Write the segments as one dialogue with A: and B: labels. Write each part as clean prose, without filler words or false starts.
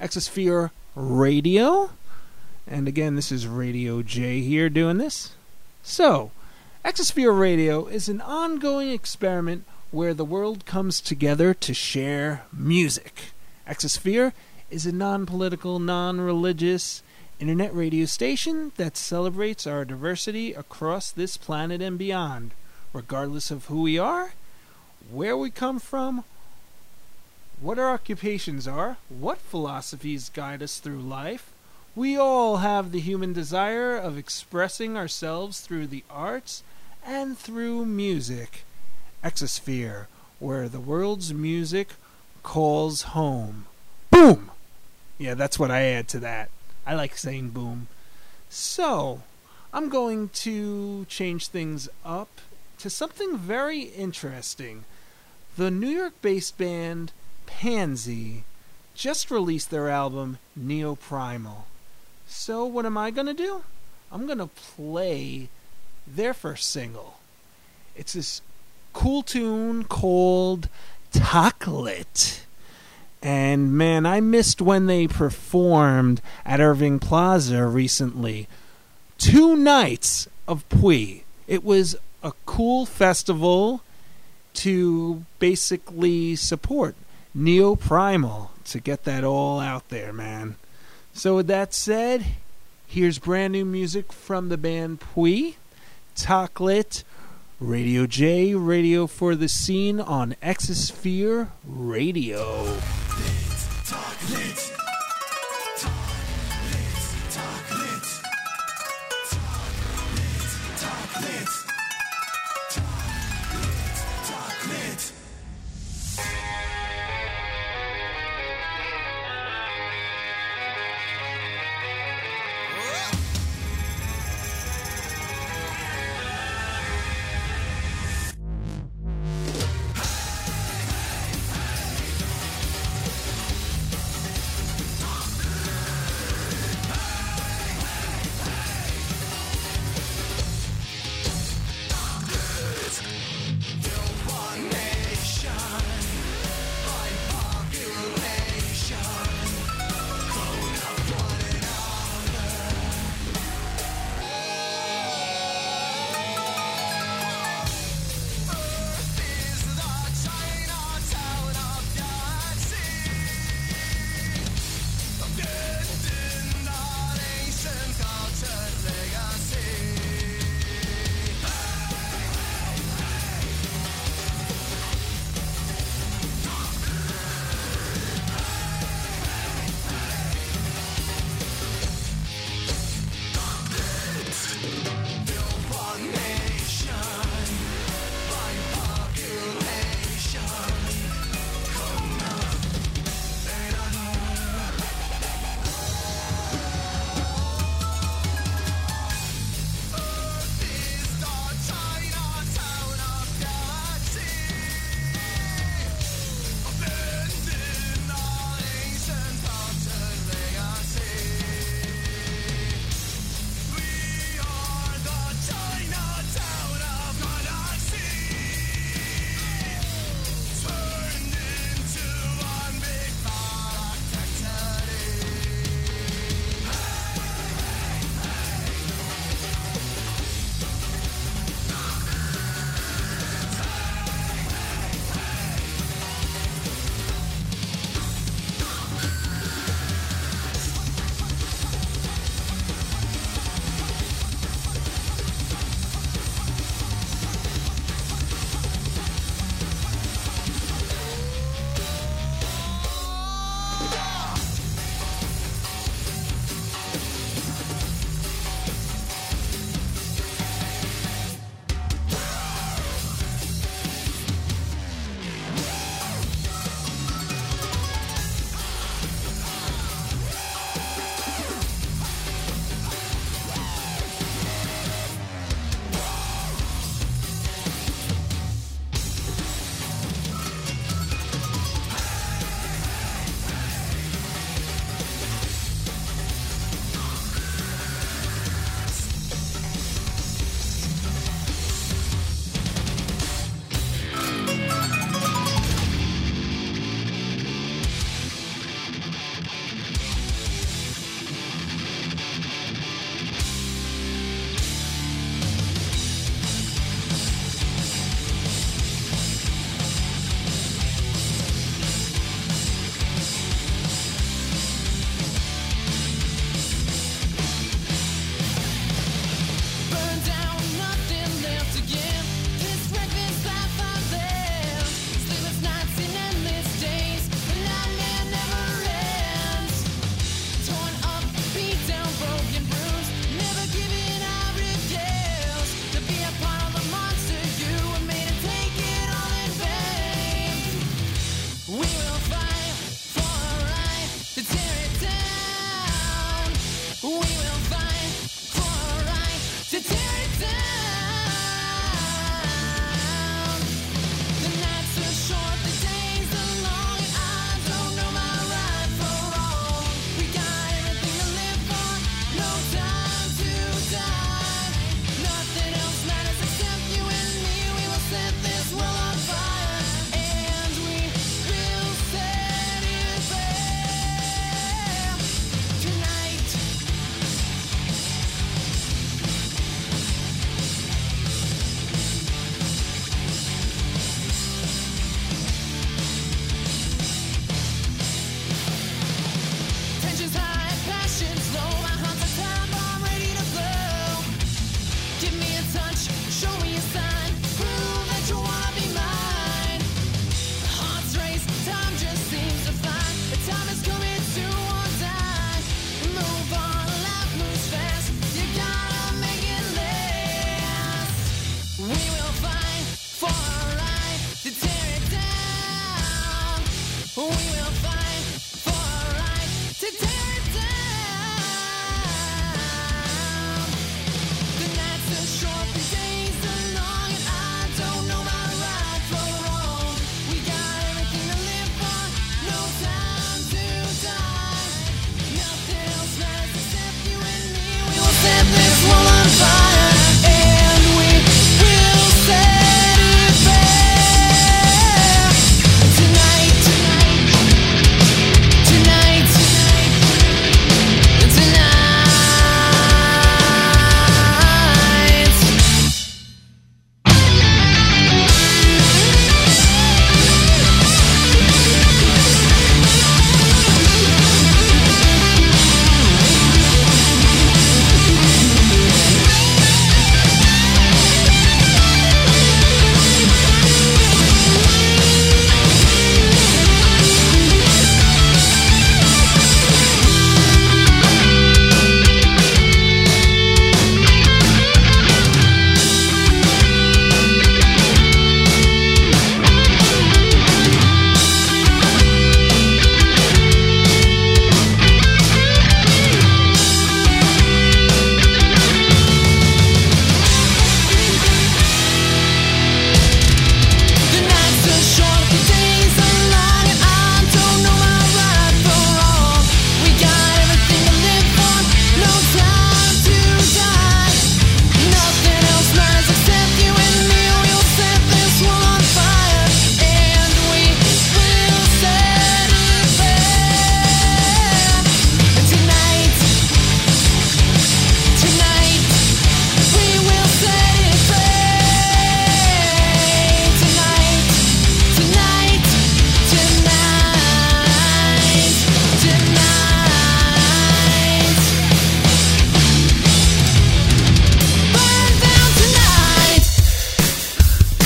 A: Exosphere Radio. And again, this is Radio J here doing this. So, Exosphere Radio is an ongoing experiment where the world comes together to share music. Exosphere is a non-political, non-religious internet radio station that celebrates our diversity across this planet and beyond, regardless of who we are, where we come from, what our occupations are, what philosophies guide us through life. We all have the human desire of expressing ourselves through the arts and through music. Exosphere, where the world's music calls home. Boom! Yeah, that's what I add to that. I like saying boom. So, I'm going to change things up to something very interesting. The New York-based band Pansy just released their album Neoprimal. So what am I going to do? I'm going to play their first single. It's this cool tune called Taklit. And man, I missed when they performed at Irving Plaza recently. 2 nights of Pui. It was a cool festival to basically support Neoprimal, to get that all out there, man. So with that said, here's brand new music from the band Pui, Taklit, Radio J, Radio for the Scene on Exosphere Radio.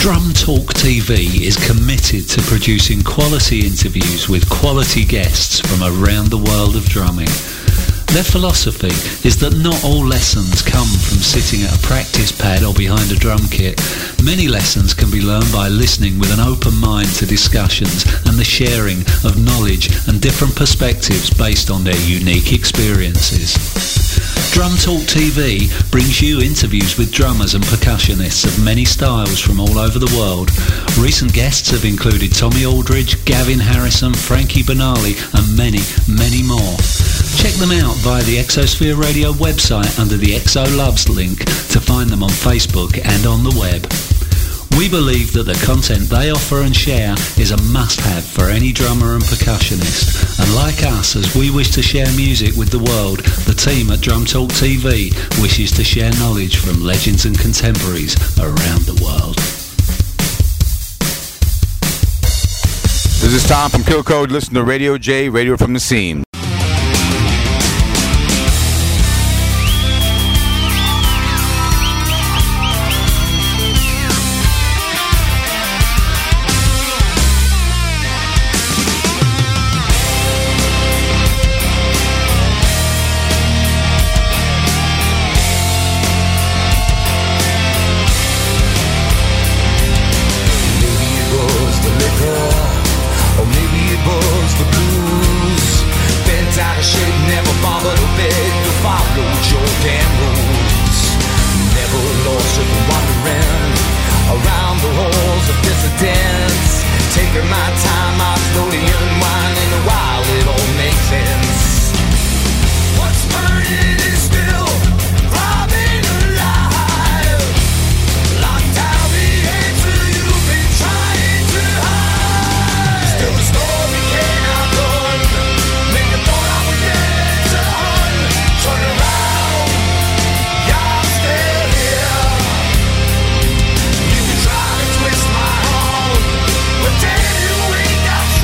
B: Drum Talk TV is committed to producing quality interviews with quality guests from around the world of drumming. Their philosophy is that not all lessons come from sitting at a practice pad or behind a drum kit. Many lessons can be learned by listening with an open mind to discussions and the sharing of knowledge and different perspectives based on their unique experiences. Drum Talk TV brings you interviews with drummers and percussionists of many styles from all over the world. Recent guests have included Tommy Aldridge, Gavin Harrison, Frankie Benali and many, many more. Check them out via the Exosphere Radio website under the Exo Loves link to find them on Facebook and on the web. We believe that the content they offer and share is a must-have for any drummer and percussionist. And like us, as we wish to share music with the world, the team at Drum Talk TV wishes to share knowledge from legends and contemporaries around the world.
C: This is Tom from Kill Code. Listen to Radio J, Radio from the Seam.
D: Damn, you ain't got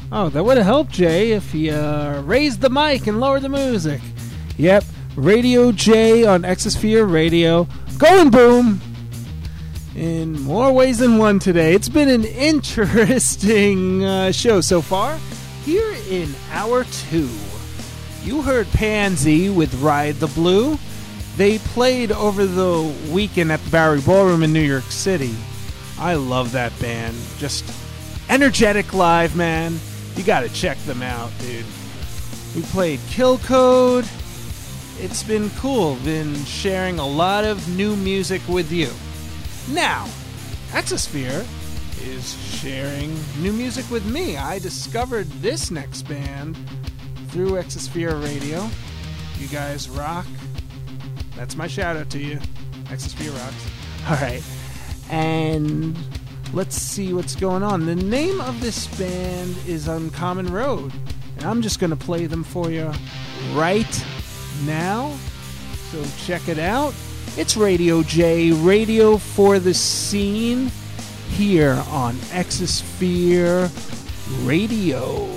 A: Oh, that would have helped, Jay, if you raised the mic and lowered the music. Yep, Radio J on Exosphere Radio. Going boom! In more ways than one today. It's been an interesting show so far. Here in Hour 2, you heard Pansy with Ride the Blue. They played over the weekend at the Bowery Ballroom in New York City. I love that band. Just energetic live, man. You gotta check them out, dude. We played Kill Code. It's been cool. Been sharing a lot of new music with you. Now, Exosphere is sharing new music with me. I discovered this next band through Exosphere Radio. You guys rock. That's my shout out to you. Exosphere rocks. Alright. And let's see what's going on. The name of this band is Uncommon Road. And I'm just going to play them for you right now. So check it out. It's Radio J, radio for the scene, here on Exosphere Radio.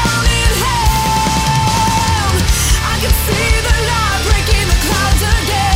D: See the light breaking the clouds again.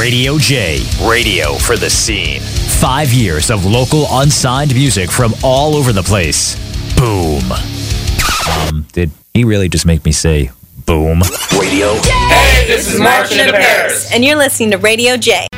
D: Radio J. Radio for the scene. 5 years of local unsigned music from all over the place. Boom. Did he really just make me say boom?
E: Radio. Hey, this is Marching to Paris.
F: And you're listening to Radio J.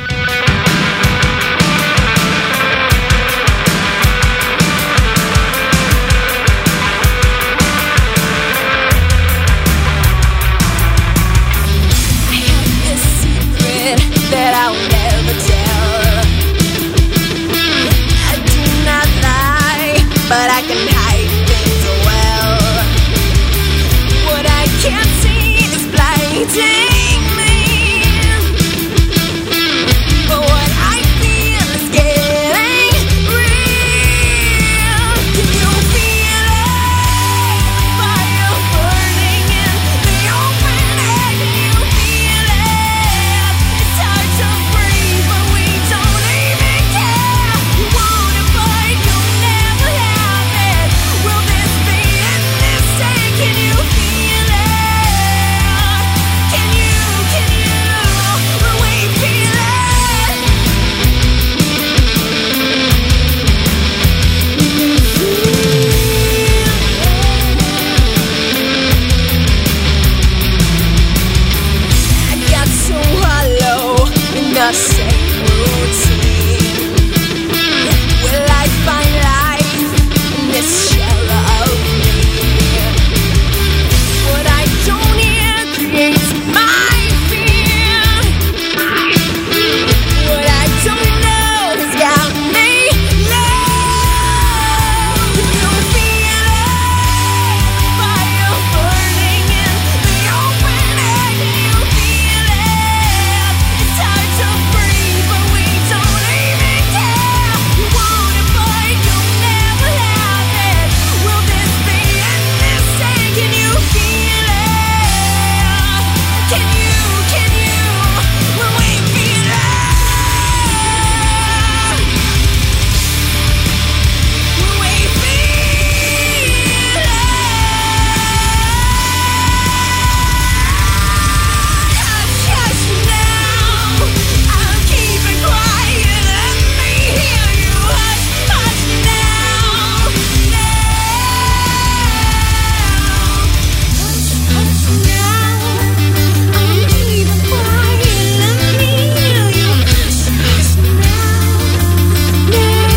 G: But I can hide things well. What I can't see is blinding me. But what I feel is getting real. Can you feel it? Fire burning in the open air. Can you feel it? It's hard to breathe, but we don't even care. You wanna fight, you'll never have it. Will this be it? This day, can you feel it? Can you, will we feel it? I got so hollow in the same routine. Will I find life in this shell of me? What I don't hear creates my fear. What I don't know has got me low. Can you feel it? Fire burning in the open air. Can you feel it? It's hard to breathe, but we don't even care. You wanna fight, you'll never have it. Will this be it? This day, can you feel it? Can you, will we feel it? Will we feel it? Hush now, I'll keep it quiet. Let me hear you. Hush now, hush now, I'll keep it quiet. Let me hear you. Hush now.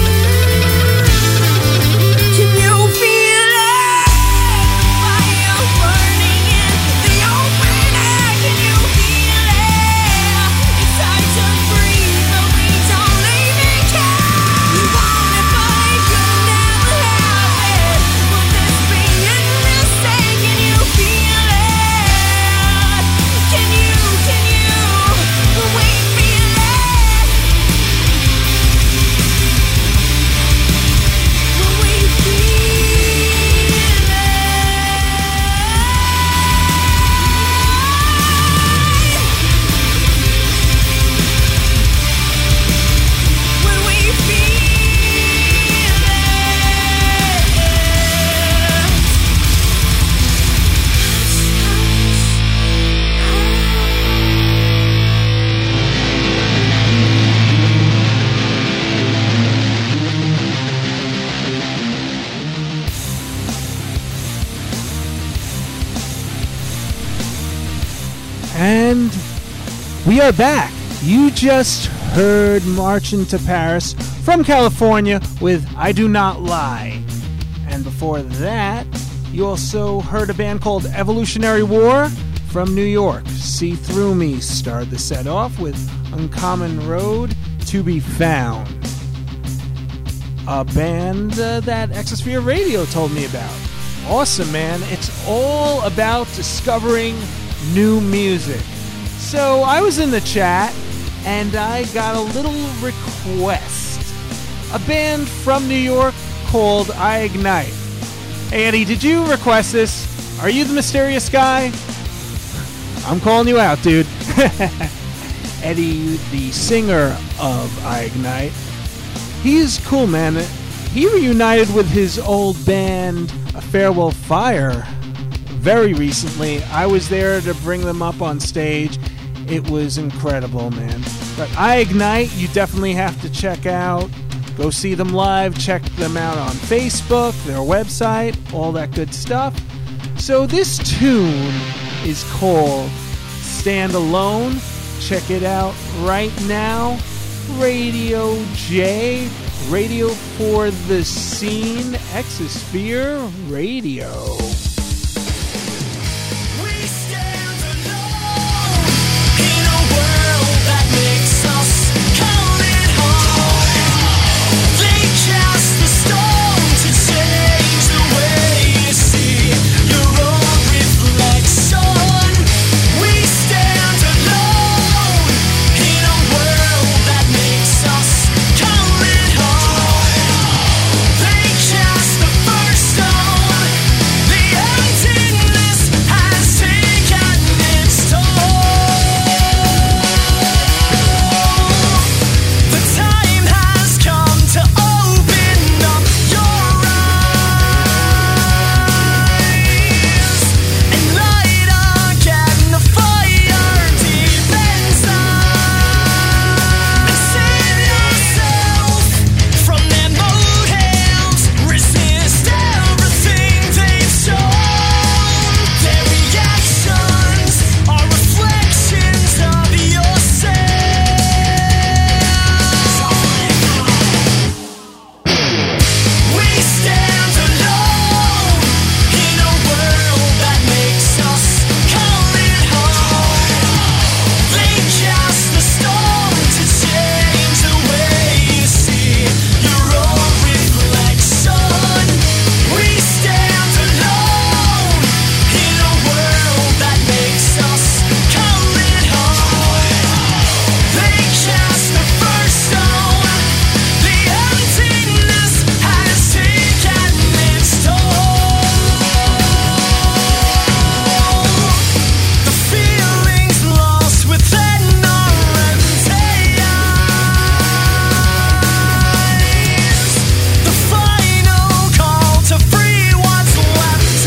G: Can you feel it? Fire burning in the open air. Can you feel it? It's hard to breathe, but we don't even care. You wanna fight, you'll never have it. Will this be it? This day, can you feel it? Can you, will we feel it? Will we feel it? Will we feel
A: And we are back. You just heard Marching to Paris from California with I Do Not Lie. And before that, you also heard a band called Evolutionary War from New York. See Through Me started the set off with Uncommon Road to Be Found. A band that Exosphere Radio told me about. Awesome, man. It's all about discovering new music. So I was in the chat and I got a little request. A band from New York called I Ignite. Hey Eddie, did you request this? Are you the mysterious guy? I'm calling you out, dude. Eddie, the singer of I Ignite. He's cool, man. He reunited with his old band, A Farewell Fire, very recently. I was there to bring them up on stage. It was incredible, man. But iIgnite, you definitely have to check out. Go see them live, check them out on Facebook, their website, all that good stuff. So this tune is called Stand Alone. Check it out right now. Radio J, Radio for the Scene, Exosphere Radio.
G: We stand alone in a world that makes us call it home. They cast the stone to change the way you see your own reflection. We stand alone in a world that makes us call it home. They cast the first stone. The emptiness has taken its toll. The time has come to open up your eyes and light again the fire deep inside, and save yourself from their motives. Resist everything they've shown. Their reactions are reflections of yourself. We stand alone in a world that makes us call it home. They cast the stone to change the way you see your own reflection. We stand alone in a world that makes us call it home. They cast the first stone. The emptiness has taken its toll. The feelings lost within our empty eyes. The final call to free what's left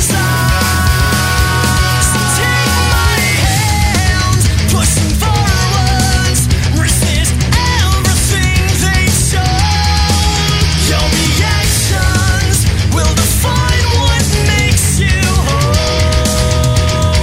G: inside. So take my hand, pushing forwards. Resist everything they've shown. Your reactions will define what makes you whole.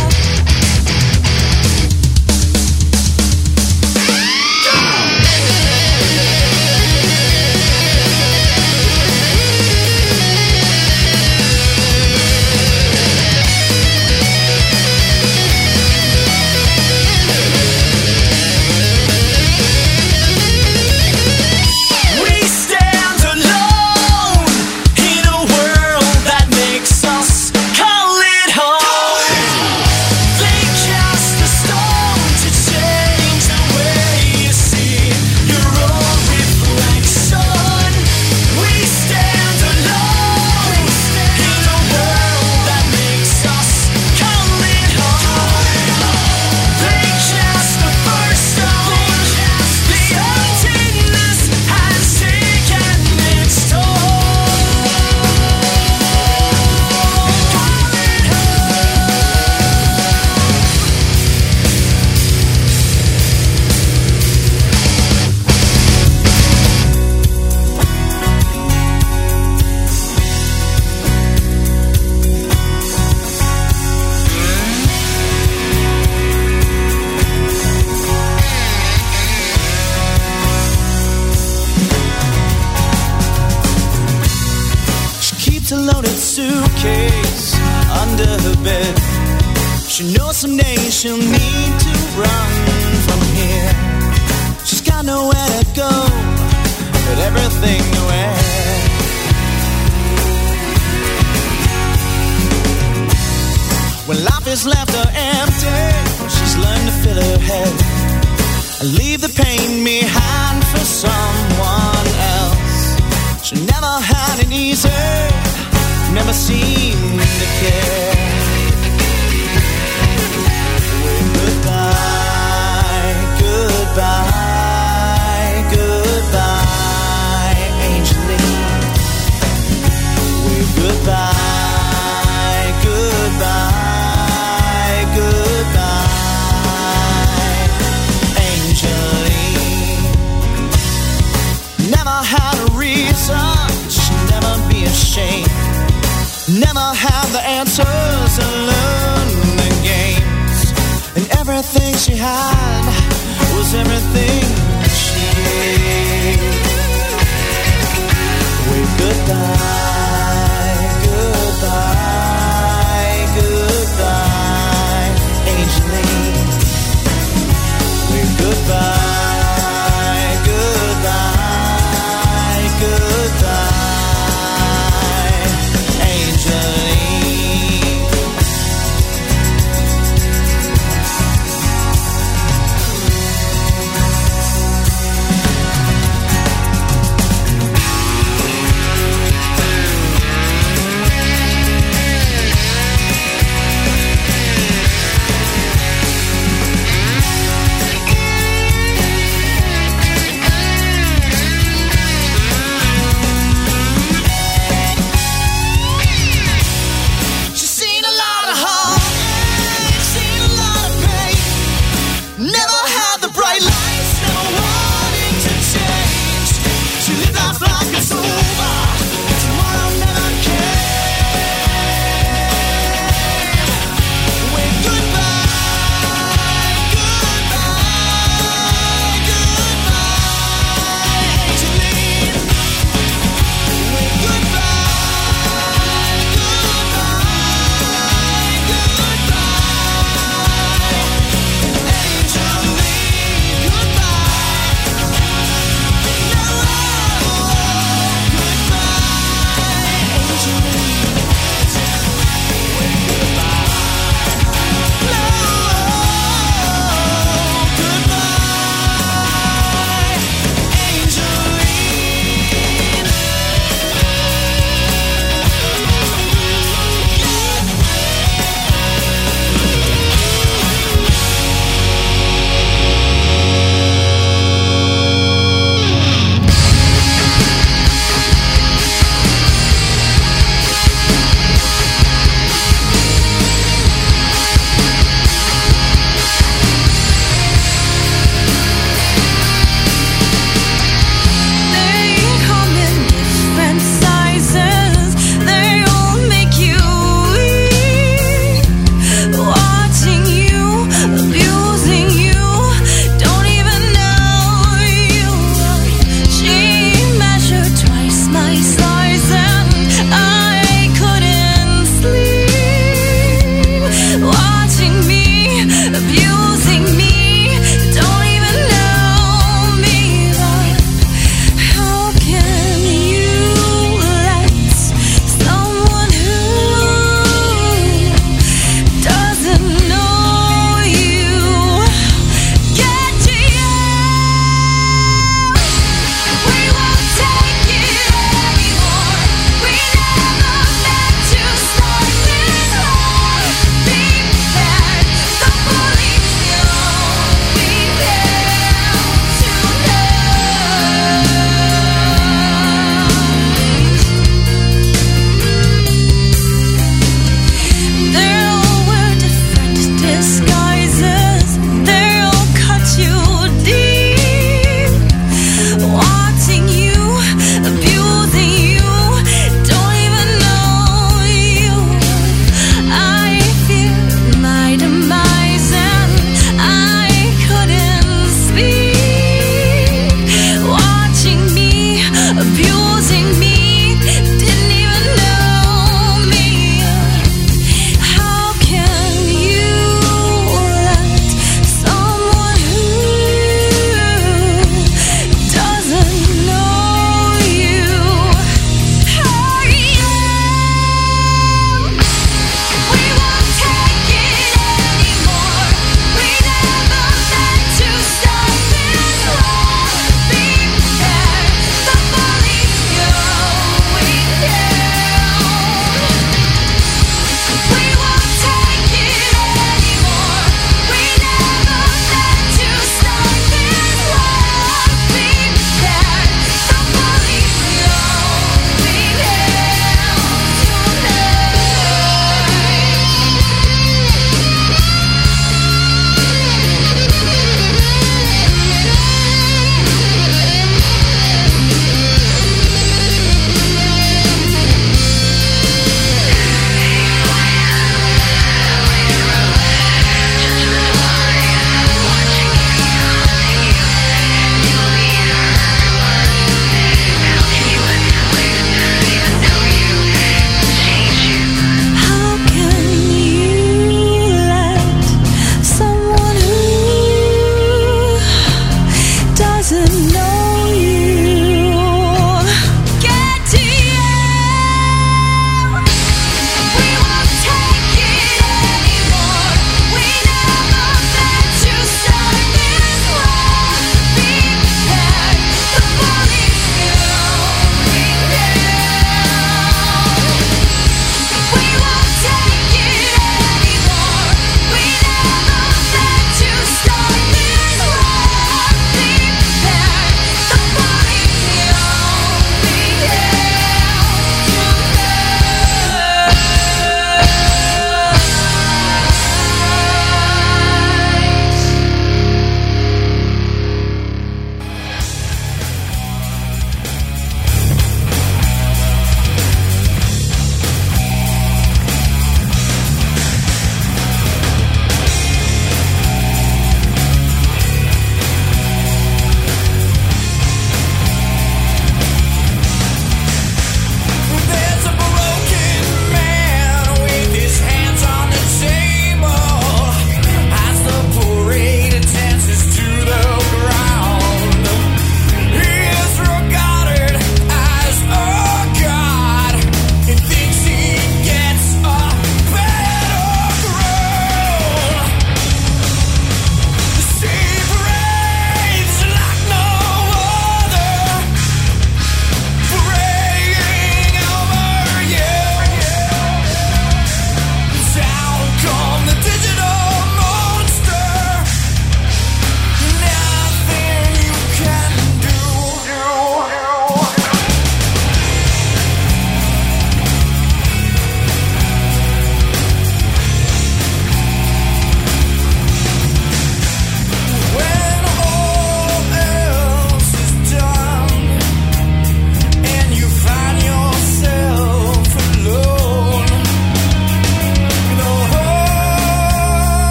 G: We stand alone in a world that makes us call it home. They cast the stone to change the way you see your own reflection. We stand alone in a world that makes us call it home. They cast the first stone. The emptiness has taken its toll. Call it She keeps a loaded suitcase under her bed. She knows someday she'll need to run from here. She's got nowhere to go, but everything to wear. When life has left her empty, she's learned to fill her head and leave the pain behind for someone else. She never had it easy, never seemed to care. Goodbye, goodbye, goodbye, Angeline. Goodbye, goodbye, goodbye.
F: find the answers and learn the games. And everything she had was everything she gave. Wave goodbye, goodbye, goodbye, Angeline. Wave goodbye, goodbye, goodbye, Angeline. She's seen a lot of heartache, seen a lot of pain. Never had the bright lights, never wanting to change. She lived life like it's over, tomorrow never came. Wave goodbye, goodbye, goodbye, Angeline. Wave goodbye, goodbye, goodbye, Angeline.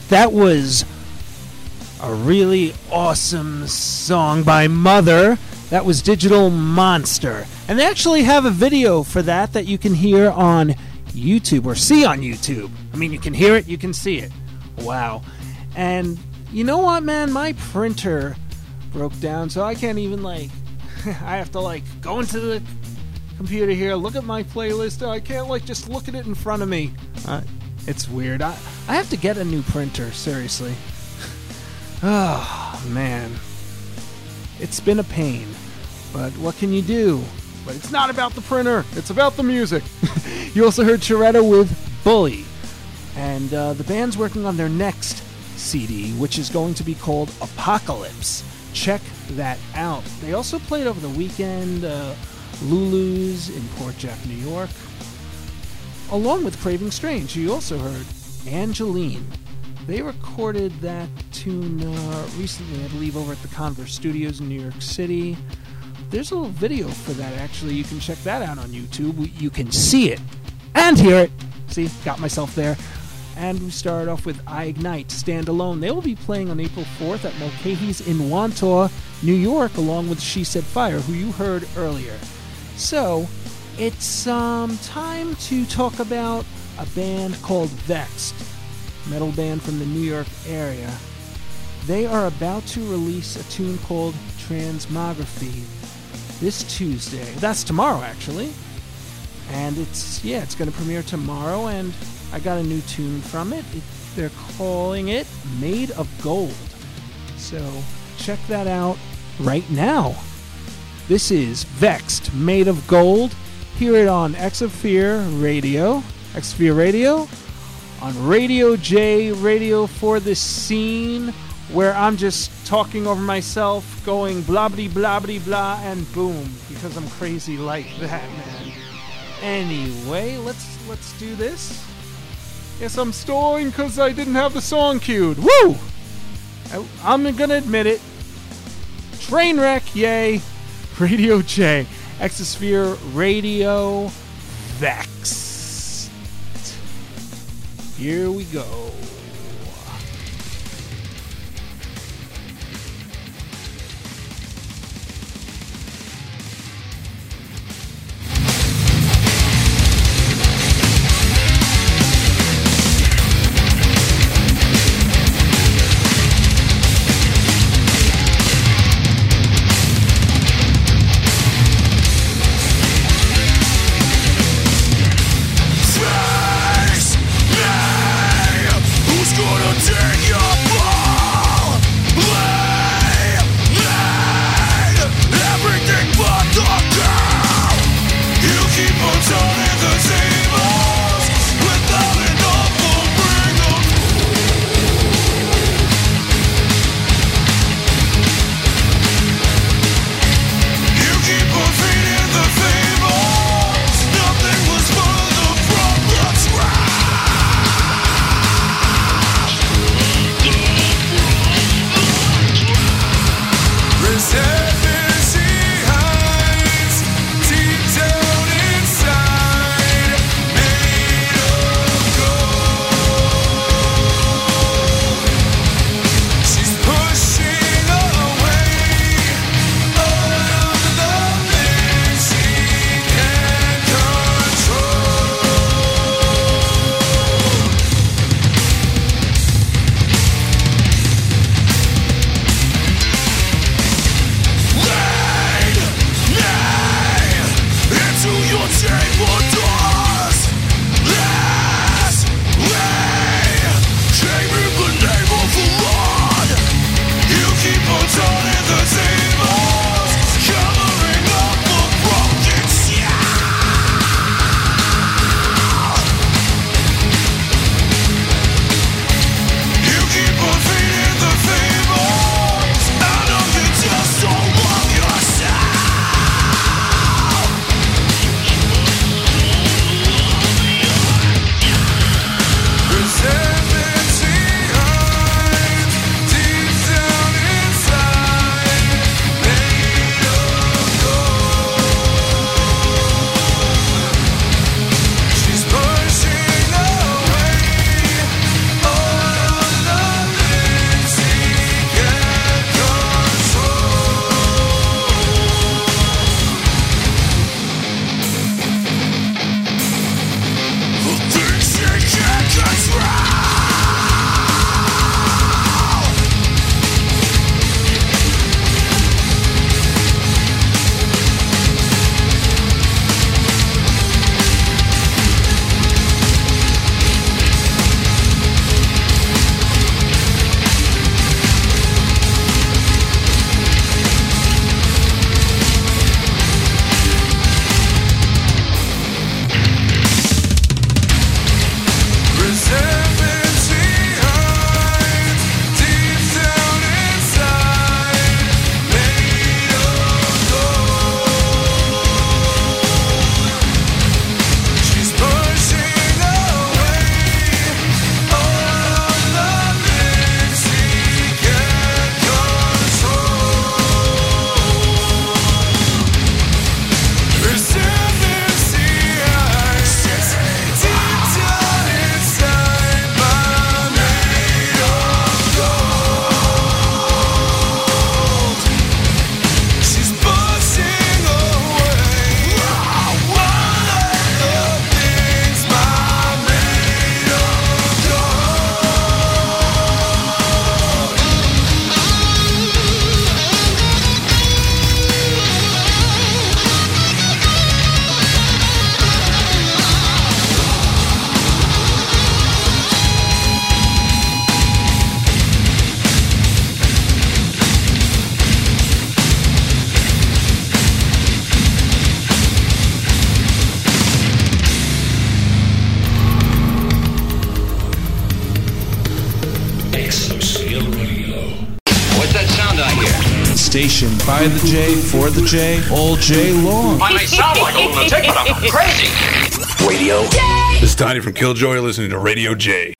A: That was a really awesome song by Mother. That was Digital Monster. And they actually have a video for that you can hear on YouTube or see on YouTube. I mean, you can hear it, you can see it. Wow. And you know what, man? My printer broke down, so I can't even, I have to, go into the computer here, look at my playlist. I can't, just look at it in front of me. It's weird. I have to get a new printer, seriously. Oh, man. It's been a pain. But what can you do? But it's not about the printer. It's about the music. You also heard Shredder with Bully. And the band's working on their next CD, which is going to be called Apocalypse. Check that out. They also played over the weekend Lulu's in Port Jack, New York, along with Craving Strange. You also heard Angeline. They recorded that tune recently, I believe, over at the Converse Studios in New York City. There's a little video for that, actually. You can check that out on YouTube. You can see it and hear it. See, got myself there. And we started off with I Ignite, Stand Alone. They will be playing on April 4th at Mulcahy's in Wantaw, New York, along with She Said Fire, who you heard earlier. So, it's time to talk about a band called Vexed, metal band from the New York area. They are about to release a tune called Transmography this Tuesday. That's tomorrow, actually. And it's going to premiere tomorrow, and I got a new tune from it. They're calling it Made of Gold. So check that out right now. This is Vexed, Made of Gold. Hear it on Exosphere Radio. Exosphere Radio. On Radio J, Radio for the Scene, where I'm just talking over myself, going blah-bity, blah-bity, blah, and boom, because I'm crazy like that, man. Anyway, let's do this. Yes, I'm stalling because I didn't have the song queued. Woo! I'm gonna admit it. Trainwreck, yay. Radio J. Exosphere Radio Vexed. Here we go.
F: Who's
A: station. By the J, for the J, all J long.
E: I may sound like a lunatic, but I'm not crazy. Radio.
H: This is Tiny from Killjoy listening to Radio J.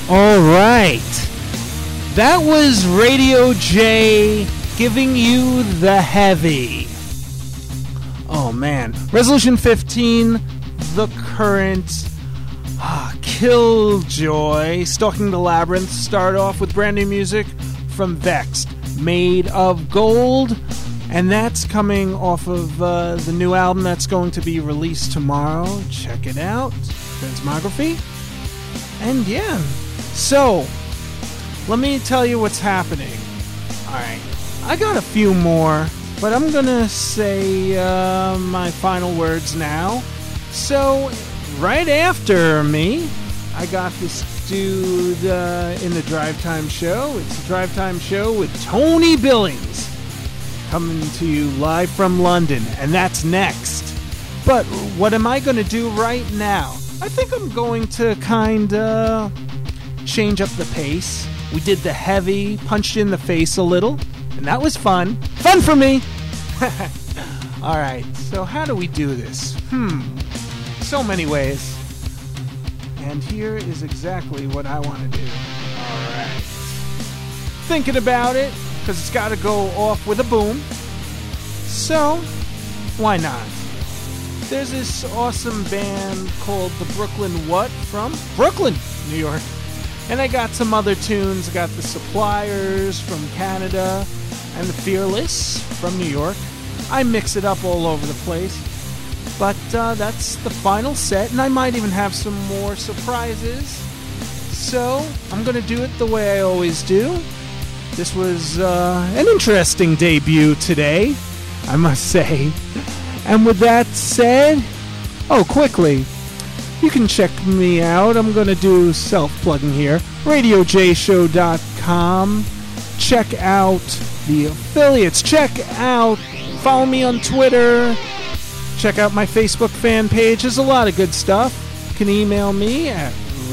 A: All right. That was Radio J giving you the heavy. Oh, man. Resolution 15, the current Killjoy, Stalking the Labyrinth, start off with brand new music from Vexed, Made of Gold. And that's coming off of the new album that's going to be released tomorrow. Check it out. Transmography. And yeah. So, let me tell you what's happening. Alright. I got a few more, but I'm gonna say my final words now. So, right after me, I got this dude in the Drive Time Show. It's a Drive Time Show with Tony Billings, coming to you live from London, and that's next. But what am I going to do right now? I think I'm going to kind of change up the pace. We did the heavy, punched in the face a little, and that was fun. Fun for me! Alright, so how do we do this? So many ways. And here is exactly what I want to do. Alright. Thinking about it, because it's got to go off with a boom. So, why not? There's this awesome band called the Brooklyn What from Brooklyn, New York. And I got some other tunes. I got the Suppliers from Canada and the Fearless from New York. I mix it up all over the place. But that's the final set, and I might even have some more surprises. So, I'm going to do it the way I always do. This was an interesting debut today, I must say. And with that said, quickly, you can check me out. I'm going to do self-plugging here. RadioJShow.com. Check out the affiliates. Follow me on Twitter. Check out my Facebook fan page. There's a lot of good stuff. You can email me at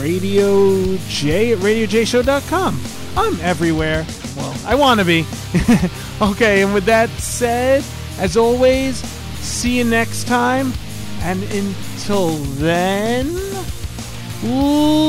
A: radioj@radiojshow.com. I'm everywhere. Well, I want to be. Okay, and with that said, as always, see you next time. And until then,